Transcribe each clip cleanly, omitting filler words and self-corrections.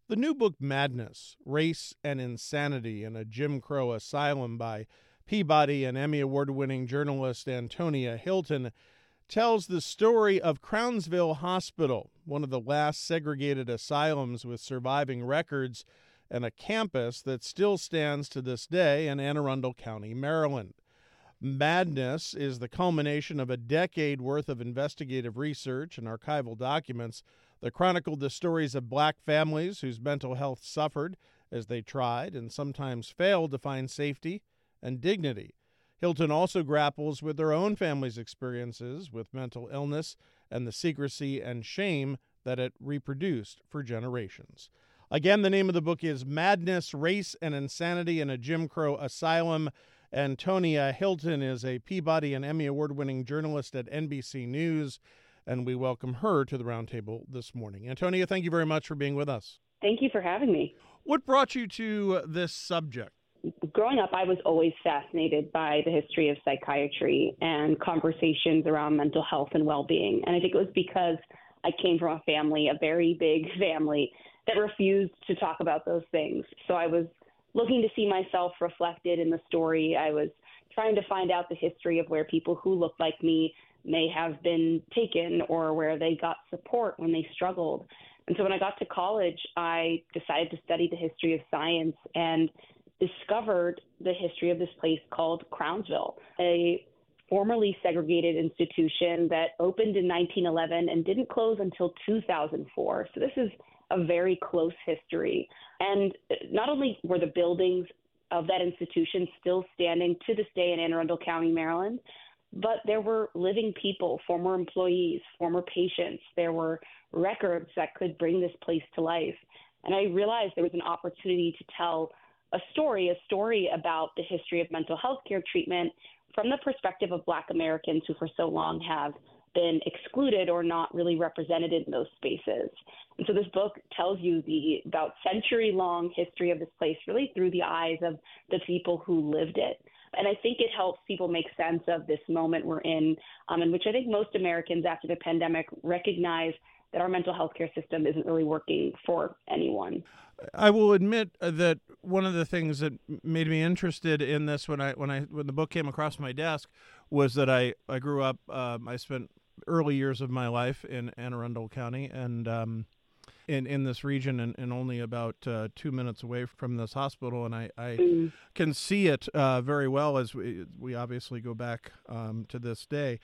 The new book, Madness, Race and Insanity in a Jim Crow Asylum by Peabody and Emmy Award-winning journalist Antonia Hilton, tells the story of Crownsville Hospital, one of the last segregated asylums with surviving records and a campus that still stands to this day in Anne Arundel County, Maryland. Madness is the culmination of a decade worth of investigative research and archival documents that chronicled the stories of Black families whose mental health suffered as they tried and sometimes failed to find safety and dignity. Hilton also grapples with their own family's experiences with mental illness and the secrecy and shame that it reproduced for generations. Again, the name of the book is Madness, Race and Insanity in a Jim Crow Asylum. Antonia Hilton is a Peabody and Emmy Award-winning journalist at NBC News, and we welcome her to the roundtable this morning. Antonia, thank you very much for being with us. Thank you for having me. What brought you to this subject? Growing up, I was always fascinated by the history of psychiatry and conversations around mental health and well-being. And I think it was because I came from a very big family, that refused to talk about those things. So I was looking to see myself reflected in the story. I was trying to find out the history of where people who looked like me may have been taken or where they got support when they struggled. And so when I got to college, I decided to study the history of science and discovered the history of this place called Crownsville, a formerly segregated institution that opened in 1911 and didn't close until 2004. So this is a very close history. And not only were the buildings of that institution still standing to this day in Anne Arundel County, Maryland, but there were living people, former employees, former patients. There were records that could bring this place to life. And I realized there was an opportunity to tell a story about the history of mental health care treatment from the perspective of Black Americans who for so long have been excluded or not really represented in those spaces. And so this book tells you the about century-long history of this place really through the eyes of the people who lived it. And I think it helps people make sense of this moment we're in which I think most Americans after the pandemic recognize that our mental health care system isn't really working for anyone. I will admit that one of the things that made me interested in this when the book came across my desk was that I grew up, I spent early years of my life in Anne Arundel County and in this region and only about 2 minutes away from this hospital. And I can see it very well as we obviously go back to this day.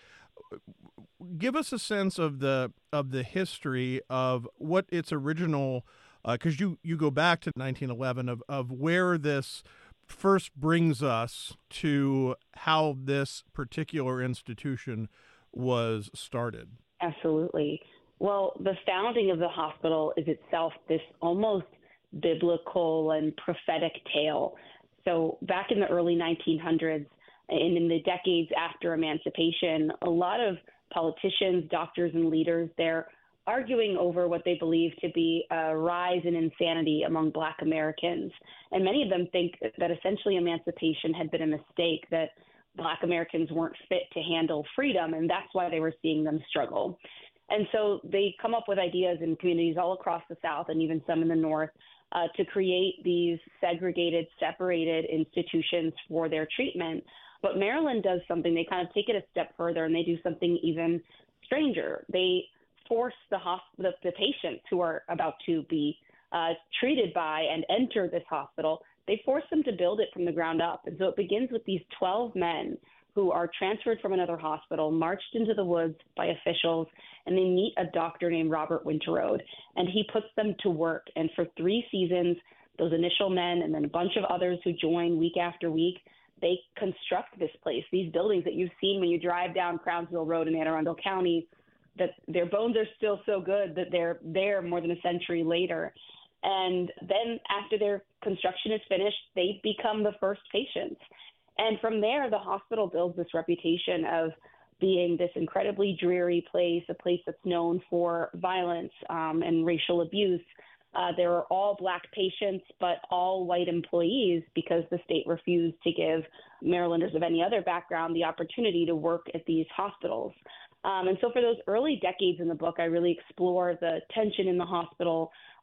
Give us a sense of the history of what its original, because you go back to 1911, of where this first brings us to how this particular institution was started. Absolutely. Well, the founding of the hospital is itself this almost biblical and prophetic tale. So back in the early 1900s and in the decades after emancipation, a lot of politicians, doctors, and leaders, they're arguing over what they believe to be a rise in insanity among Black Americans. And many of them think that essentially emancipation had been a mistake, that Black Americans weren't fit to handle freedom, and that's why they were seeing them struggle. And so they come up with ideas in communities all across the South and even some in the North to create these segregated, separated institutions for their treatment. But Maryland does something, they kind of take it a step further and they do something even stranger. They force the patients who are about to be treated by and enter this hospital, they force them to build it from the ground up. And so it begins with these 12 men who are transferred from another hospital, marched into the woods by officials, and they meet a doctor named Robert Winterode, and he puts them to work. And for 3 seasons, those initial men and then a bunch of others who join week after week, they construct this place, these buildings that you've seen when you drive down Crownsville Road in Anne Arundel County, that their bones are still so good that they're there more than a century later. And then after their construction is finished, they become the first patients. And from there, the hospital builds this reputation of being this incredibly dreary place, a place that's known for violence and racial abuse. There are all Black patients, but all white employees because the state refused to give Marylanders of any other background the opportunity to work at these hospitals. And so for those early decades in the book, I really explore the tension in the hospital,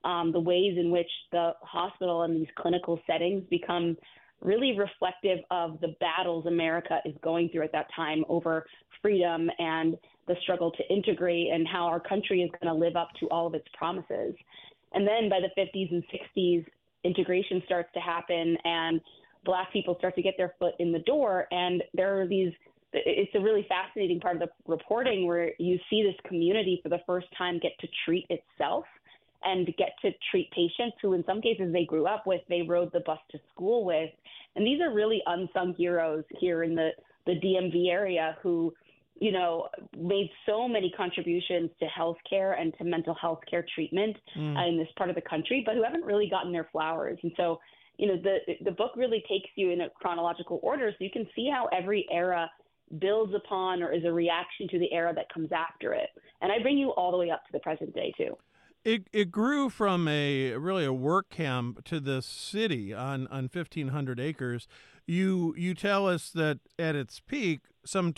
the ways in which the hospital and these clinical settings become really reflective of the battles America is going through at that time over freedom and the struggle to integrate and how our country is going to live up to all of its promises. And then by the 50s and 60s, integration starts to happen and Black people start to get their foot in the door. And there are it's a really fascinating part of the reporting where you see this community for the first time get to treat itself and get to treat patients who in some cases they grew up with, they rode the bus to school with. And these are really unsung heroes here in the DMV area who, made so many contributions to healthcare and to mental health care treatment in this part of the country, but who haven't really gotten their flowers. And so, the book really takes you in a chronological order so you can see how every era builds upon or is a reaction to the era that comes after it. And I bring you all the way up to the present day, too. It grew from a work camp to this city on 1,500 acres. You tell us that at its peak, some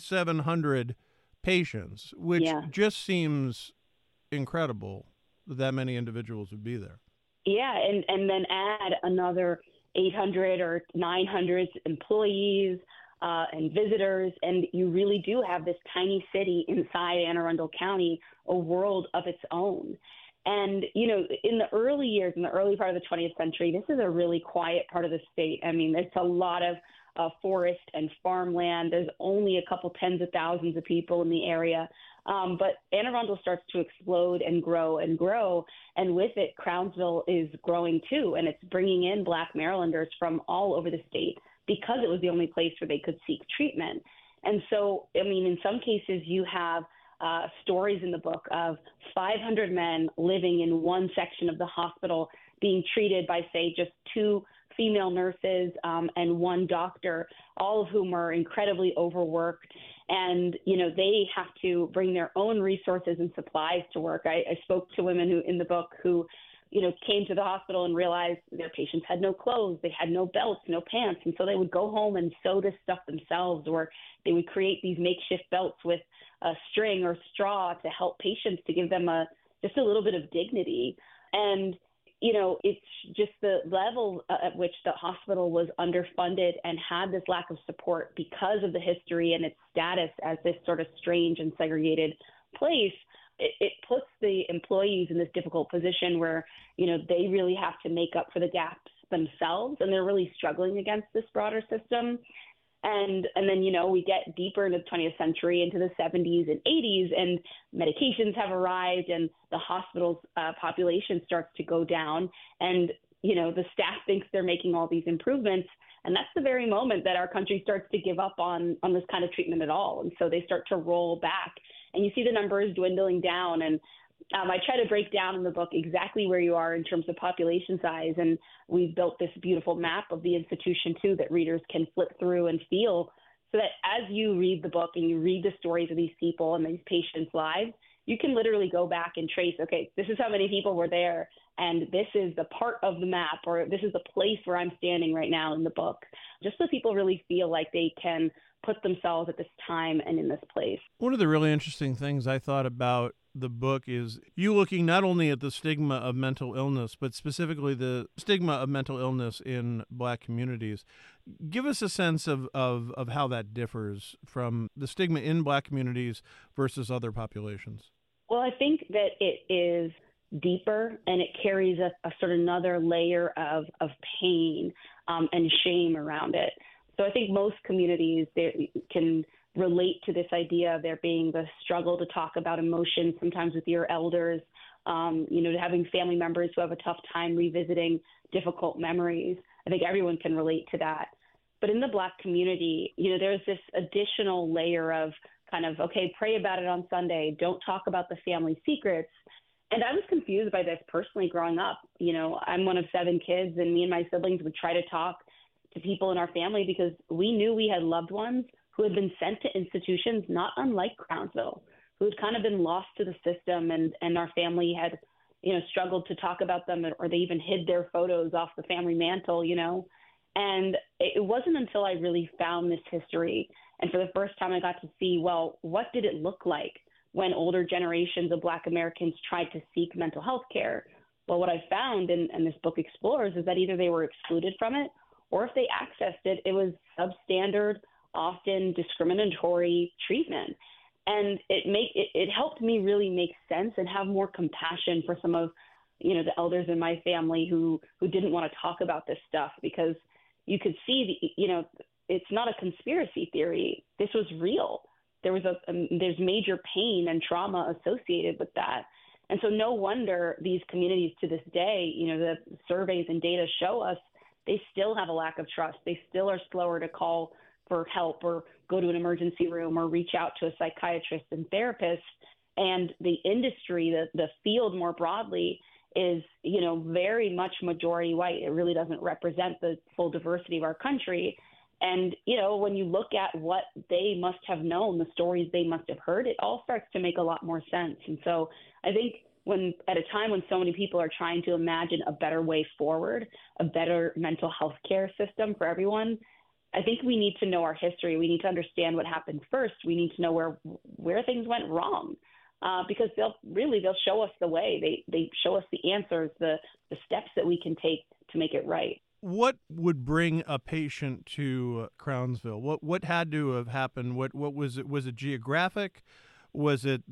2,700 patients, which just seems incredible that many individuals would be there. Yeah, and then add another 800 or 900 employees and visitors, and you really do have this tiny city inside Anne Arundel County, a world of its own. And, in the early years, in the early part of the 20th century, this is a really quiet part of the state. I mean, there's a lot of forest and farmland. There's only a couple tens of thousands of people in the area. But Anne Arundel starts to explode and grow. And with it, Crownsville is growing too. And it's bringing in Black Marylanders from all over the state because it was the only place where they could seek treatment. And so, I mean, in some cases, you have stories in the book of 500 men living in one section of the hospital being treated by, say, just 2 female nurses and 1 doctor, all of whom are incredibly overworked. And, they have to bring their own resources and supplies to work. I spoke to women who, in the book, who, came to the hospital and realized their patients had no clothes, they had no belts, no pants. And so they would go home and sew this stuff themselves, or they would create these makeshift belts with a string or straw to help patients, to give them just a little bit of dignity. And, it's just the level at which the hospital was underfunded and had this lack of support because of the history and its status as this sort of strange and segregated place. It puts the employees in this difficult position where, they really have to make up for the gaps themselves, and they're really struggling against this broader system. And then, we get deeper into the 20th century, into the 70s and 80s, and medications have arrived, and the hospital's population starts to go down. And, the staff thinks they're making all these improvements. And that's the very moment that our country starts to give up on this kind of treatment at all. And so they start to roll back. And you see the numbers dwindling down. And I try to break down in the book exactly where you are in terms of population size. And we've built this beautiful map of the institution, too, that readers can flip through and feel, so that as you read the book and you read the stories of these people and these patients' lives, you can literally go back and trace, okay, this is how many people were there, and this is the part of the map, or this is the place where I'm standing right now in the book, just so people really feel like they can put themselves at this time and in this place. One of the really interesting things I thought about the book is you looking not only at the stigma of mental illness, but specifically the stigma of mental illness in Black communities. Give us a sense of how that differs from the stigma in Black communities versus other populations. Well, I think that it is deeper, and it carries a sort of another layer of pain and shame around it. So I think most communities they can relate to this idea of there being the struggle to talk about emotions, sometimes with your elders, having family members who have a tough time revisiting difficult memories. I think everyone can relate to that. But in the Black community, there's this additional layer of kind of, okay, pray about it on Sunday. Don't talk about the family secrets. And I was confused by this personally growing up. I'm one of 7 kids, and me and my siblings would try to talk to people in our family because we knew we had loved ones who had been sent to institutions not unlike Crownsville, who had kind of been lost to the system, and our family had, struggled to talk about them, or they even hid their photos off the family mantle, And it wasn't until I really found this history, and for the first time I got to see, well, what did it look like when older generations of Black Americans tried to seek mental health care? Well, what I found, and this book explores, is that either they were excluded from it, or if they accessed it, it was substandard, often discriminatory treatment. And it helped me really make sense and have more compassion for some of the elders in my family who didn't want to talk about this stuff, because you could see it's not a conspiracy theory. This was real. There's major pain and trauma associated with that. And so no wonder these communities to this day, the surveys and data show us they still have a lack of trust. They still are slower to call for help or go to an emergency room or reach out to a psychiatrist and therapist. And the industry, the field more broadly, is, very much majority white. It really doesn't represent the full diversity of our country. And, when you look at what they must have known, the stories they must have heard, it all starts to make a lot more sense. And so I think at a time when so many people are trying to imagine a better way forward, a better mental health care system for everyone, I think we need to know our history. We need to understand what happened first. We need to know where things went wrong, because they'll show us the way. They show us the answers, the steps that we can take to make it right. What would bring a patient to Crownsville? What had to have happened? What was it? Was it geographic? Was it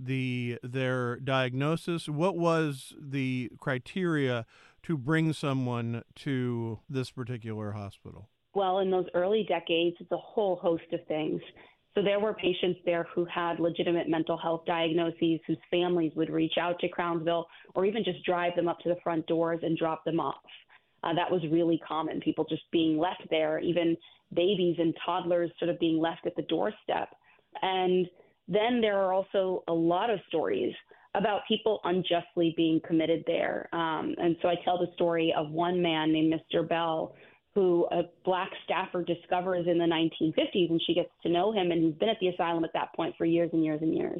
their diagnosis? What was the criteria to bring someone to this particular hospital? Well, in those early decades, it's a whole host of things. So there were patients there who had legitimate mental health diagnoses, whose families would reach out to Crownsville or even just drive them up to the front doors and drop them off. That was really common, people just being left there, even babies and toddlers sort of being left at the doorstep. And then there are also a lot of stories about people unjustly being committed there. And so I tell the story of one man named Mr. Bell, who a Black staffer discovers in the 1950s, and she gets to know him, and he's been at the asylum at that point for years and years and years.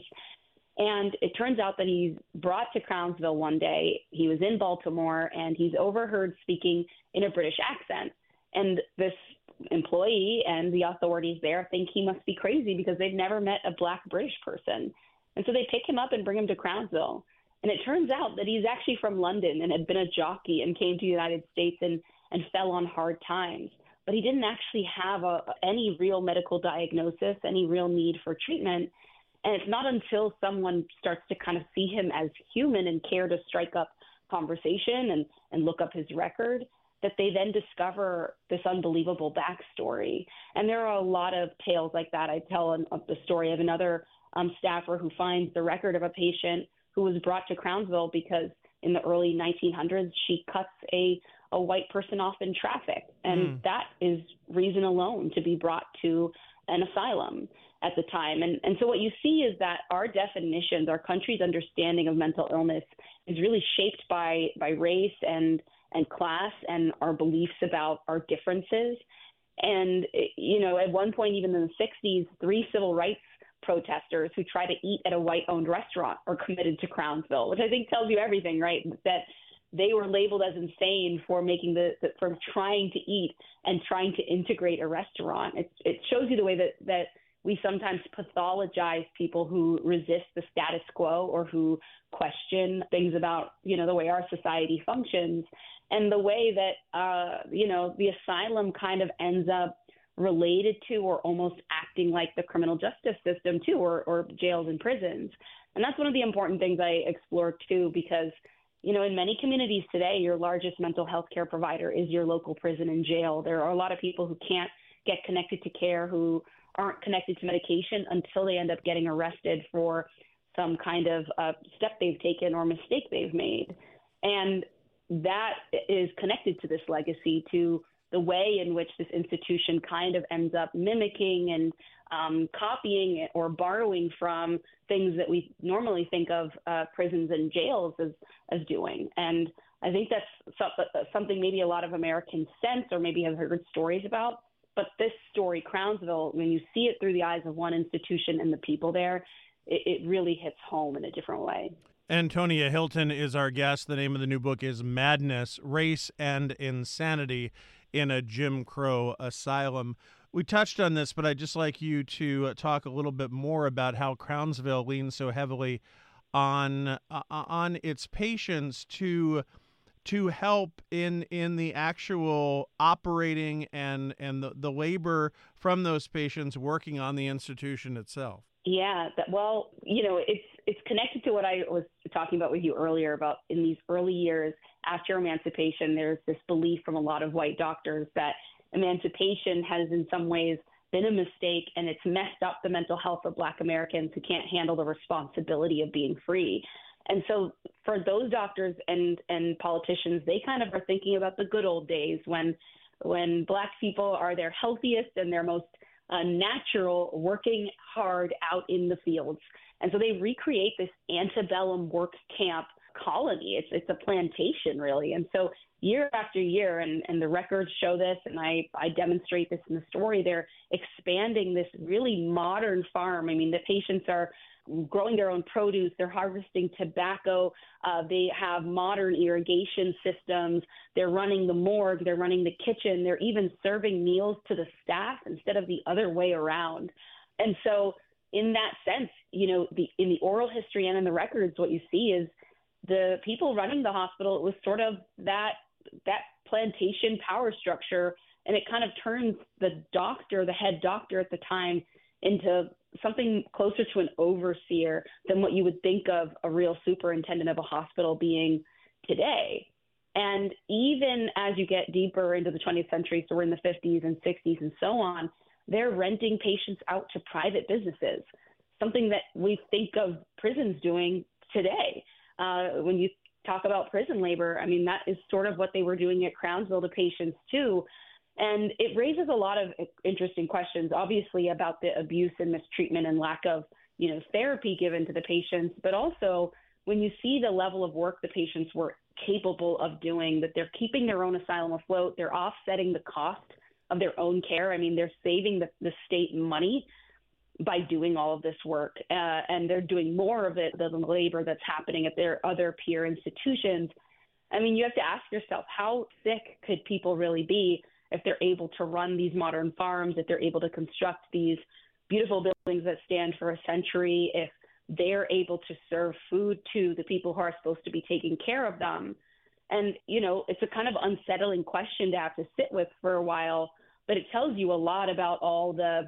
And it turns out that he's brought to Crownsville one day. He was in Baltimore, and he's overheard speaking in a British accent. And this employee and the authorities there think he must be crazy because they've never met a Black British person. And so they pick him up and bring him to Crownsville. And it turns out that he's actually from London and had been a jockey and came to the United States and fell on hard times. But he didn't actually have any real medical diagnosis, any real need for treatment. And it's not until someone starts to kind of see him as human and care to strike up conversation and look up his record that they then discover this unbelievable backstory. And there are a lot of tales like that. I tell the story of another staffer who finds the record of a patient who was brought to Crownsville because in the early 1900s, she cuts a white person off in traffic. And that is reason alone to be brought to an asylum at the time. And so what you see is that our definitions, our country's understanding of mental illness is really shaped by race and class and our beliefs about our differences. And, at one point, even in the 60s, 3 civil rights protesters who try to eat at a white-owned restaurant are committed to Crownsville, which I think tells you everything, right? That they were labeled as insane for for trying to eat and trying to integrate a restaurant. It shows you the way that we sometimes pathologize people who resist the status quo or who question things about, the way our society functions, and the way that, the asylum kind of ends up related to or almost acting like the criminal justice system too, or jails and prisons. And that's one of the important things I explore too, because, in many communities today, your largest mental health care provider is your local prison and jail. There are a lot of people who can't get connected to care, who aren't connected to medication until they end up getting arrested for some kind of step they've taken or mistake they've made. And that is connected to this legacy, to the way in which this institution kind of ends up mimicking and copying or borrowing from things that we normally think of prisons and jails as doing. And I think that's something maybe a lot of Americans sense or maybe have heard stories about. But this story, Crownsville, when you see it through the eyes of one institution and the people there, it really hits home in a different way. Antonia Hilton is our guest. The name of the new book is Madness, Race and Insanity in a Jim Crow Asylum. We touched on this, but I'd just like you to talk a little bit more about how Crownsville leans so heavily on its patients to to help in the actual operating and the labor from those patients working on the institution itself? Yeah, well, it's connected to what I was talking about with you earlier about in these early years after emancipation, there's this belief from a lot of white doctors that emancipation has in some ways been a mistake and it's messed up the mental health of Black Americans who can't handle the responsibility of being free. And so for those doctors and politicians, they kind of are thinking about the good old days when Black people are their healthiest and their most natural, working hard out in the fields. And so they recreate this antebellum work camp colony. It's a plantation, really. And so year after year, and the records show this, and I demonstrate this in the story, they're expanding this really modern farm. I mean, the patients are growing their own produce, they're harvesting tobacco, they have modern irrigation systems, they're running the morgue, they're running the kitchen, they're even serving meals to the staff instead of the other way around. And so in that sense, in the oral history and in the records, what you see is the people running the hospital, it was sort of that plantation power structure, and it kind of turns the head doctor at the time, into something closer to an overseer than what you would think of a real superintendent of a hospital being today. And even as you get deeper into the 20th century, so we're in the 50s and 60s and so on, they're renting patients out to private businesses, something that we think of prisons doing today. When you talk about prison labor, I mean, that is sort of what they were doing at Crownsville to patients too. And it raises a lot of interesting questions, obviously, about the abuse and mistreatment and lack of, therapy given to the patients. But also, when you see the level of work the patients were capable of doing, that they're keeping their own asylum afloat, they're offsetting the cost of their own care. I mean, they're saving the state money by doing all of this work, and they're doing more of it than the labor that's happening at their other peer institutions. I mean, you have to ask yourself, how sick could people really be if they're able to run these modern farms, if they're able to construct these beautiful buildings that stand for a century, if they're able to serve food to the people who are supposed to be taking care of them. And, it's a kind of unsettling question to have to sit with for a while, but it tells you a lot about all the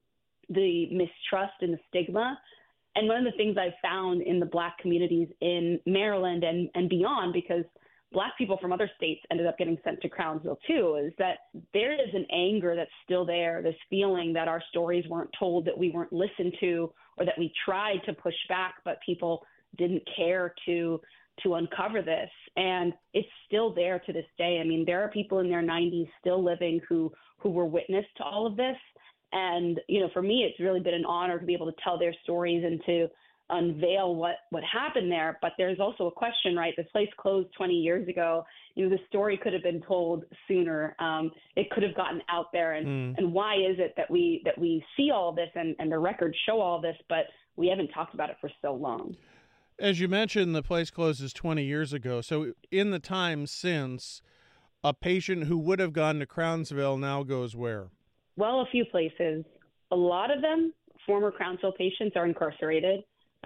mistrust and the stigma. And one of the things I've found in the Black communities in Maryland and beyond, because Black people from other states ended up getting sent to Crownsville too, is that there is an anger that's still there, this feeling that our stories weren't told, that we weren't listened to, or that we tried to push back, but people didn't care to uncover this. And it's still there to this day. I mean, there are people in their 90s still living who were witness to all of this. And, for me, it's really been an honor to be able to tell their stories and to unveil what happened there. But there's also a question, right? This place closed 20 years ago. The story could have been told sooner. It could have gotten out there. And why is it that we see all of this and the records show all this, but we haven't talked about it for so long? As you mentioned, the place closes 20 years ago. So in the time since, a patient who would have gone to Crownsville now goes where? Well, a few places. A lot of them, former Crownsville patients, are incarcerated.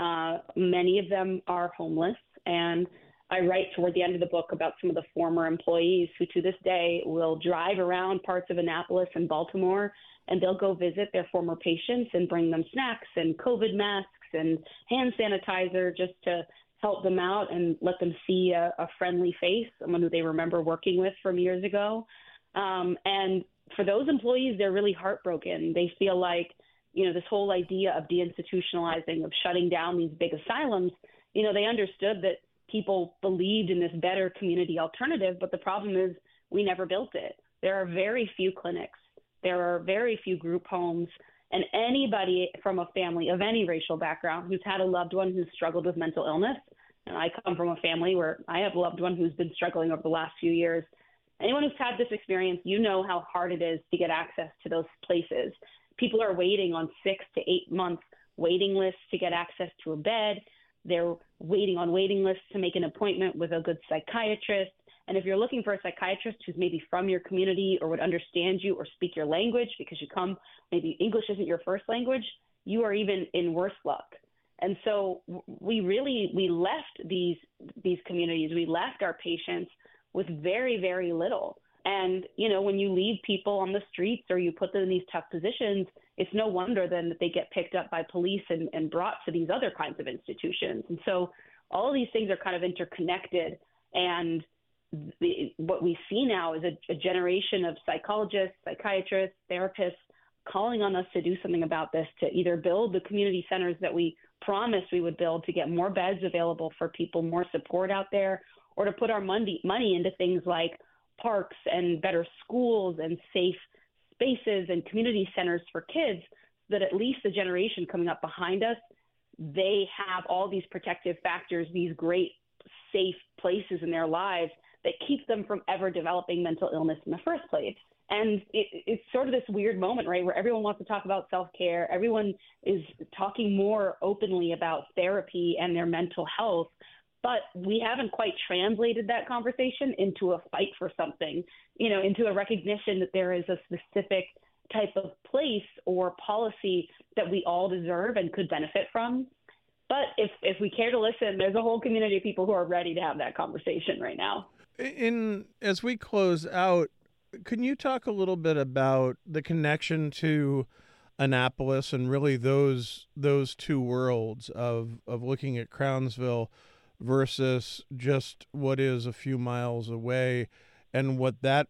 Many of them are homeless. And I write toward the end of the book about some of the former employees who to this day will drive around parts of Annapolis and Baltimore, and they'll go visit their former patients and bring them snacks and COVID masks and hand sanitizer just to help them out and let them see a friendly face, someone who they remember working with from years ago. And for those employees, they're really heartbroken. They feel like, this whole idea of deinstitutionalizing, of shutting down these big asylums, they understood that people believed in this better community alternative, but the problem is we never built it. There are very few clinics. There are very few group homes. And anybody from a family of any racial background who's had a loved one who's struggled with mental illness, and I come from a family where I have a loved one who's been struggling over the last few years, anyone who's had this experience, how hard it is to get access to those places. People are waiting on 6 to 8 month waiting lists to get access to a bed. They're waiting on waiting lists to make an appointment with a good psychiatrist. And if you're looking for a psychiatrist who's maybe from your community or would understand you or speak your language because maybe English isn't your first language, you are even in worse luck. And so we left these communities, we left our patients with very, very little. And, you know, when you leave people on the streets or you put them in these tough positions, it's no wonder then that they get picked up by police and brought to these other kinds of institutions. And so all of these things are kind of interconnected. And what we see now is a generation of psychologists, psychiatrists, therapists calling on us to do something about this, to either build the community centers that we promised we would build to get more beds available for people, more support out there, or to put our money into things like parks and better schools and safe spaces and community centers for kids, so that at least the generation coming up behind us, they have all these protective factors, these great safe places in their lives that keep them from ever developing mental illness in the first place. And it's sort of this weird moment, right, where everyone wants to talk about self-care. Everyone is talking more openly about therapy and their mental health, but we haven't quite translated that conversation into a fight for something, you know, into a recognition that there is a specific type of place or policy that we all deserve and could benefit from. But if we care to listen, there's a whole community of people who are ready to have that conversation right now. As we close out, can you talk a little bit about the connection to Annapolis and really those two worlds of looking at Crownsville versus just what is a few miles away, and what that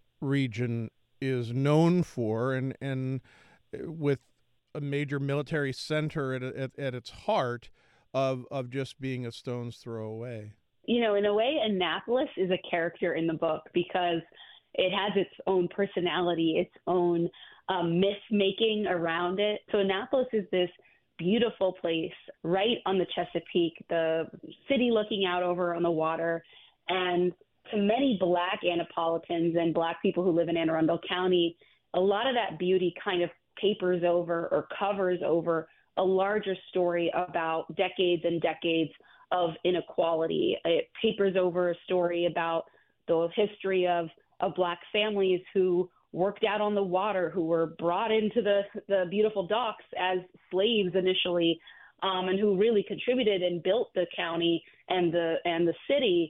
region is known for, and with a major military center at its heart of just being a stone's throw away? You know, in a way, Annapolis is a character in the book because it has its own personality, its own myth-making around it. So Annapolis is this beautiful place right on the Chesapeake, the city looking out over on the water. And to many Black Annapolitans and Black people who live in Anne Arundel County, a lot of that beauty kind of papers over or covers over a larger story about decades and decades of inequality. It papers over a story about the history of Black families who worked out on the water, who were brought into the beautiful docks as slaves initially, and who really contributed and built the county and the city,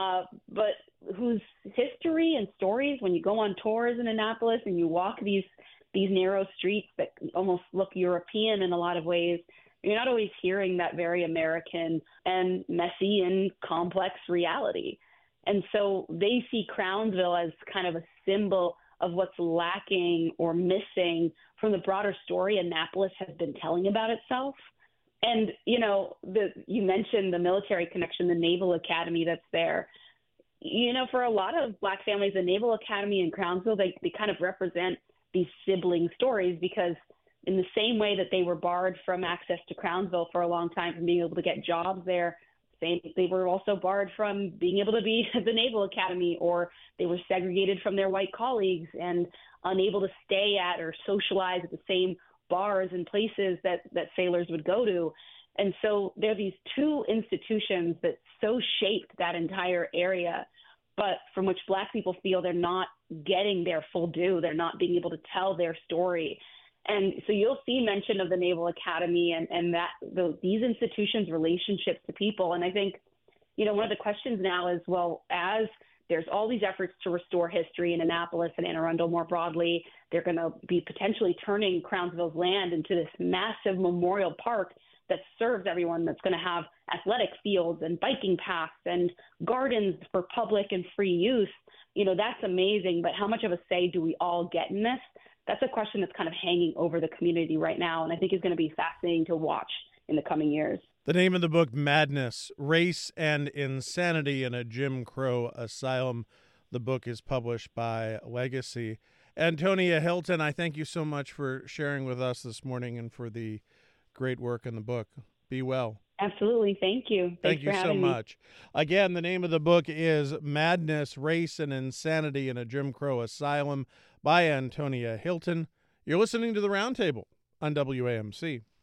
but whose history and stories, when you go on tours in Annapolis and you walk these narrow streets that almost look European in a lot of ways, you're not always hearing that very American and messy and complex reality. And so they see Crownsville as kind of a symbol of what's lacking or missing from the broader story Annapolis has been telling about itself. And, you know, you mentioned the military connection, the Naval Academy that's there. You know, for a lot of Black families, the Naval Academy in Crownsville, they kind of represent these sibling stories, because in the same way that they were barred from access to Crownsville for a long time from being able to get jobs there, they were also barred from being able to be at the Naval Academy, or they were segregated from their white colleagues and unable to stay at or socialize at the same bars and places that sailors would go to. And so there are these two institutions that so shaped that entire area, but from which Black people feel they're not getting their full due. They're not being able to tell their story. And so you'll see mention of the Naval Academy and these institutions' relationships to people. And I think, you know, one of the questions now is, well, as there's all these efforts to restore history in Annapolis and Anne Arundel more broadly, they're going to be potentially turning Crownsville's land into this massive memorial park that serves everyone, that's going to have athletic fields and biking paths and gardens for public and free use. You know, that's amazing. But how much of a say do we all get in this? That's a question that's kind of hanging over the community right now, and I think is going to be fascinating to watch in the coming years. The name of the book, Madness, Race and Insanity in a Jim Crow Asylum. The book is published by Legacy. Antonia Hilton, I thank you so much for sharing with us this morning and for the great work in the book. Be well. Absolutely. Thank you. Thanks for having me. Thank you so much. Again, the name of the book is Madness, Race and Insanity in a Jim Crow Asylum by Antonia Hilton. You're listening to The Roundtable on WAMC.